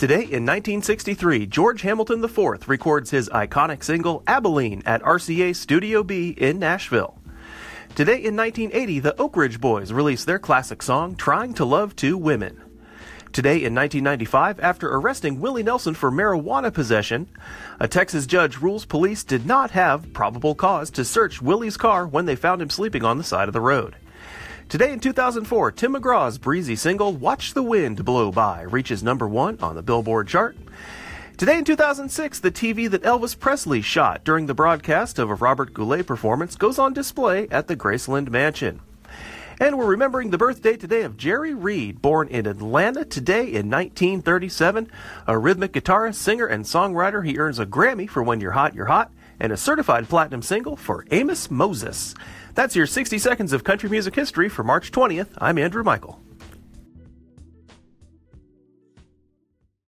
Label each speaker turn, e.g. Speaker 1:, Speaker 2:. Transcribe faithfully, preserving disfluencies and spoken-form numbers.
Speaker 1: Today in nineteen sixty-three, George Hamilton the fourth records his iconic single Abilene at R C A Studio B in Nashville. Today in nineteen eighty, the Oak Ridge Boys release their classic song Trying to Love Two Women. Today in nineteen ninety-five, after arresting Willie Nelson for marijuana possession, a Texas judge rules police did not have probable cause to search Willie's car when they found him sleeping on the side of the road. Today in two thousand four, Tim McGraw's breezy single Watch the Wind Blow By reaches number one on the Billboard chart. Today in two thousand six, the T V that Elvis Presley shot during the broadcast of a Robert Goulet performance goes on display at the Graceland Mansion. And we're remembering the birthday today of Jerry Reed, born in Atlanta today in nineteen thirty-seven. A rhythmic guitarist, singer, and songwriter, he earns a Grammy for When You're Hot, You're Hot, and a certified platinum single for Amos Moses. That's your sixty seconds of country music history for March twentieth. I'm Andrew Michael.